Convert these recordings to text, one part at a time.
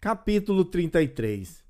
Capítulo 33.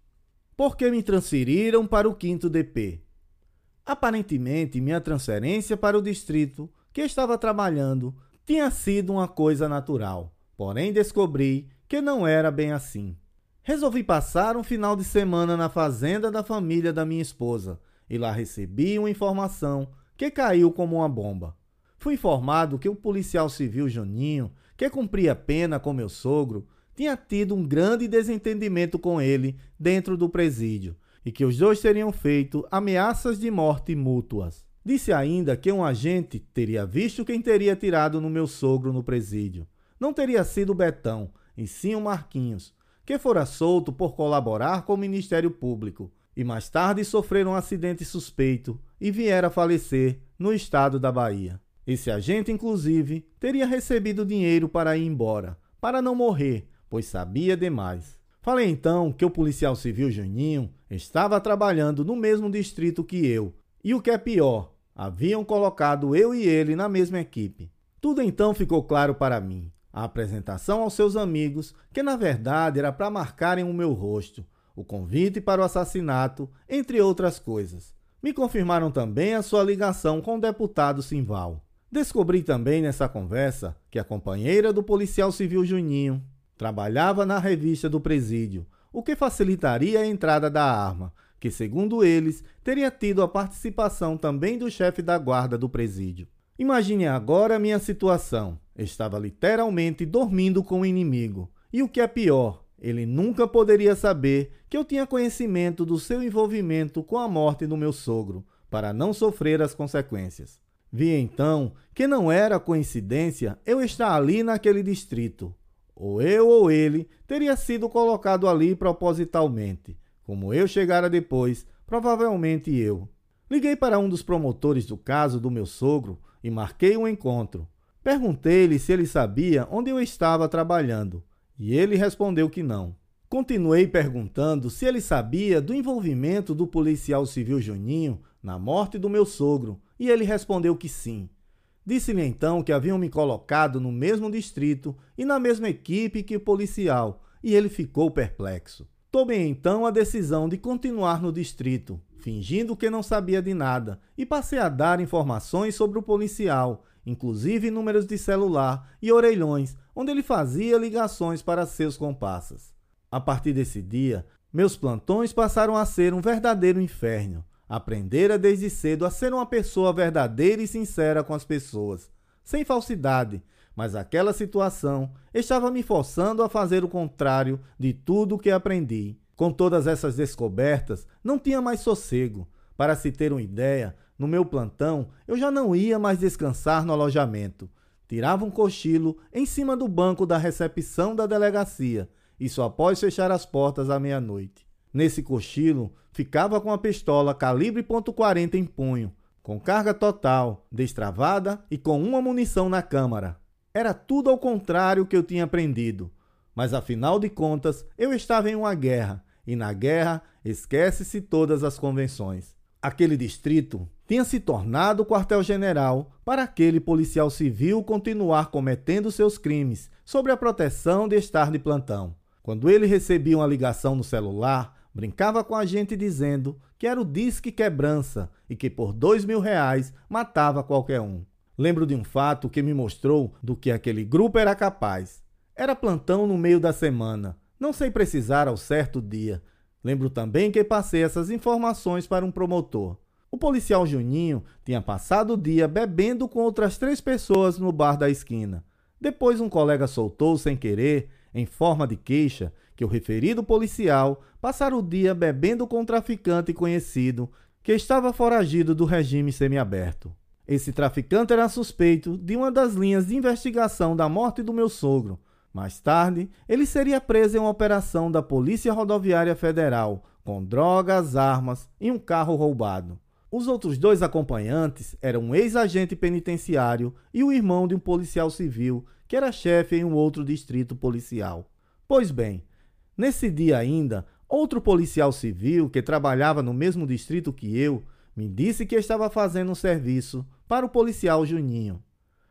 Por que me transferiram para o 5º DP? Aparentemente, minha transferência para o distrito que estava trabalhando tinha sido uma coisa natural, porém descobri que não era bem assim. Resolvi passar um final de semana na fazenda da família da minha esposa e lá recebi uma informação que caiu como uma bomba. Fui informado que o policial civil Juninho, que cumpria pena com meu sogro, tinha tido um grande desentendimento com ele dentro do presídio e que os dois teriam feito ameaças de morte mútuas. Disse ainda que um agente teria visto quem teria tirado no meu sogro no presídio. Não teria sido o Betão, e sim o Marquinhos, que fora solto por colaborar com o Ministério Público e mais tarde sofrer um acidente suspeito e viera a falecer no estado da Bahia. Esse agente, inclusive, teria recebido dinheiro para ir embora, para não morrer, pois sabia demais. Falei então que o policial civil Juninho estava trabalhando no mesmo distrito que eu, e o que é pior, haviam colocado eu e ele na mesma equipe. Tudo então ficou claro para mim. A apresentação aos seus amigos, que na verdade era para marcarem o meu rosto, o convite para o assassinato, entre outras coisas. Me confirmaram também a sua ligação com o deputado Simval. Descobri também nessa conversa que a companheira do policial civil Juninho trabalhava na revista do presídio, o que facilitaria a entrada da arma, que segundo eles teria tido a participação também do chefe da guarda do presídio. Imagine agora a minha situação. Estava literalmente dormindo com o inimigo. E o que é pior, ele nunca poderia saber que eu tinha conhecimento do seu envolvimento com a morte do meu sogro, para não sofrer as consequências. Vi então que não era coincidência eu estar ali naquele distrito. Ou eu ou ele teria sido colocado ali propositalmente. Como eu chegara depois, provavelmente eu. Liguei para um dos promotores do caso do meu sogro e marquei um encontro. Perguntei-lhe se ele sabia onde eu estava trabalhando, e ele respondeu que não. Continuei perguntando se ele sabia do envolvimento do policial civil Juninho na morte do meu sogro, e ele respondeu que sim. Disse-lhe então que haviam me colocado no mesmo distrito e na mesma equipe que o policial, e ele ficou perplexo. Tomei então a decisão de continuar no distrito, fingindo que não sabia de nada, e passei a dar informações sobre o policial, inclusive números de celular e orelhões, onde ele fazia ligações para seus comparsas. A partir desse dia, meus plantões passaram a ser um verdadeiro inferno. Aprendera desde cedo a ser uma pessoa verdadeira e sincera com as pessoas, sem falsidade, mas aquela situação estava me forçando a fazer o contrário de tudo o que aprendi. Com todas essas descobertas, não tinha mais sossego. Para se ter uma ideia, no meu plantão, eu já não ia mais descansar no alojamento. Tirava um cochilo em cima do banco da recepção da delegacia, isso após fechar as portas à meia-noite. Nesse cochilo, ficava com a pistola calibre .40 em punho, com carga total, destravada e com uma munição na câmara. Era tudo ao contrário que eu tinha aprendido. Mas afinal de contas, eu estava em uma guerra, e na guerra esquece-se todas as convenções. Aquele distrito tinha se tornado o quartel-general para aquele policial civil continuar cometendo seus crimes sob a proteção de estar de plantão. Quando ele recebia uma ligação no celular, brincava com a gente dizendo que era o disque quebrança e que por R$2.000 matava qualquer um. Lembro de um fato que me mostrou do que aquele grupo era capaz. Era plantão no meio da semana, não sei precisar ao certo dia. Lembro também que passei essas informações para um promotor. O policial Juninho tinha passado o dia bebendo com outras 3 pessoas no bar da esquina. Depois um colega soltou sem querer, em forma de queixa, que o referido policial passara o dia bebendo com um traficante conhecido que estava foragido do regime semiaberto. Esse traficante era suspeito de uma das linhas de investigação da morte do meu sogro. Mais tarde, ele seria preso em uma operação da Polícia Rodoviária Federal, com drogas, armas e um carro roubado. Os outros 2 acompanhantes eram um ex-agente penitenciário e o irmão de um policial civil, que era chefe em um outro distrito policial. Pois bem, nesse dia ainda, outro policial civil que trabalhava no mesmo distrito que eu, me disse que estava fazendo um serviço para o policial Juninho.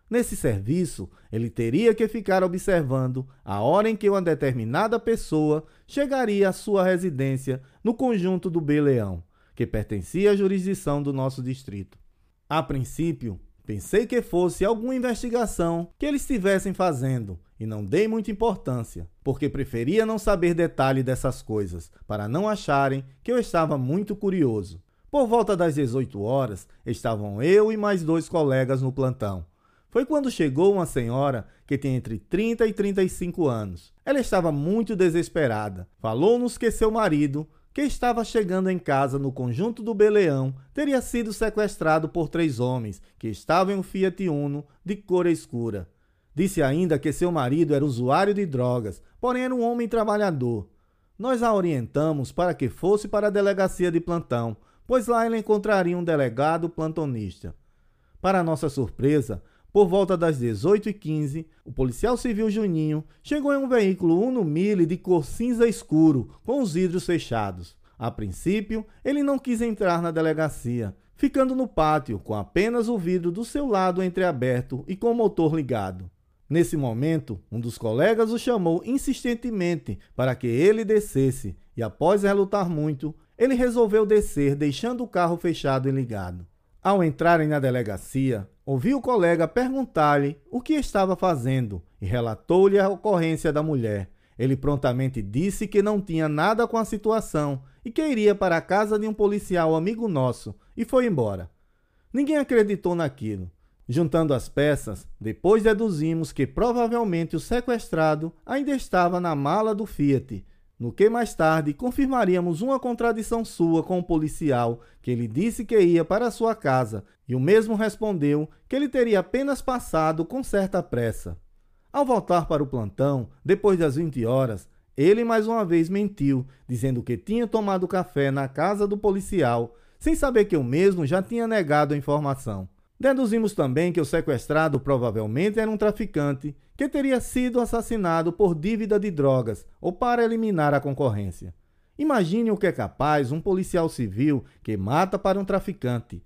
Nesse serviço, ele teria que ficar observando a hora em que uma determinada pessoa chegaria à sua residência no conjunto do B-Leão, que pertencia à jurisdição do nosso distrito. A princípio, pensei que fosse alguma investigação que eles estivessem fazendo e não dei muita importância, porque preferia não saber detalhe dessas coisas, para não acharem que eu estava muito curioso. Por volta das 18 horas, estavam eu e mais 2 colegas no plantão. Foi quando chegou uma senhora que tem entre 30 e 35 anos. Ela estava muito desesperada. Falou-nos que seu marido, que estava chegando em casa no conjunto do B-Leão, teria sido sequestrado por 3 homens que estavam em um Fiat Uno de cor escura. Disse ainda que seu marido era usuário de drogas, porém era um homem trabalhador. Nós a orientamos para que fosse para a delegacia de plantão, pois lá ela encontraria um delegado plantonista. Para nossa surpresa, por volta das 18h15, o policial civil Juninho chegou em um veículo Uno Mille de cor cinza escuro, com os vidros fechados. A princípio, ele não quis entrar na delegacia, ficando no pátio com apenas o vidro do seu lado entreaberto e com o motor ligado. Nesse momento, um dos colegas o chamou insistentemente para que ele descesse e, após relutar muito, ele resolveu descer, deixando o carro fechado e ligado. Ao entrarem na delegacia, ouvi o colega perguntar-lhe o que estava fazendo e relatou-lhe a ocorrência da mulher. Ele prontamente disse que não tinha nada com a situação e que iria para a casa de um policial amigo nosso e foi embora. Ninguém acreditou naquilo. Juntando as peças, depois deduzimos que provavelmente o sequestrado ainda estava na mala do Fiat, no que mais tarde confirmaríamos uma contradição sua com o policial, que ele disse que ia para sua casa e o mesmo respondeu que ele teria apenas passado com certa pressa. Ao voltar para o plantão, depois das 20 horas, ele mais uma vez mentiu, dizendo que tinha tomado café na casa do policial, sem saber que o mesmo já tinha negado a informação. Deduzimos também que o sequestrado provavelmente era um traficante que teria sido assassinado por dívida de drogas ou para eliminar a concorrência. Imagine o que é capaz um policial civil que mata para um traficante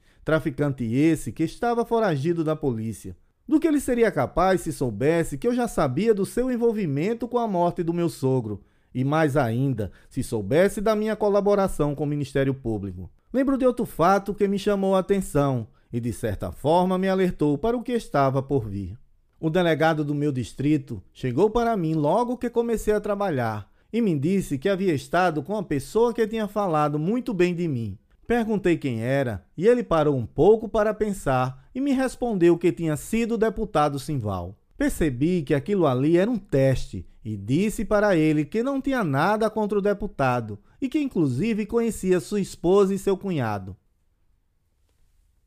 esse que estava foragido da polícia. Do que ele seria capaz se soubesse que eu já sabia do seu envolvimento com a morte do meu sogro e, mais ainda, se soubesse da minha colaboração com o Ministério Público. Lembro de outro fato que me chamou a atenção e, de certa forma, me alertou para o que estava por vir. O delegado do meu distrito chegou para mim logo que comecei a trabalhar e me disse que havia estado com uma pessoa que tinha falado muito bem de mim. Perguntei quem era e ele parou um pouco para pensar e me respondeu que tinha sido o deputado Simval. Percebi que aquilo ali era um teste e disse para ele que não tinha nada contra o deputado e que inclusive conhecia sua esposa e seu cunhado.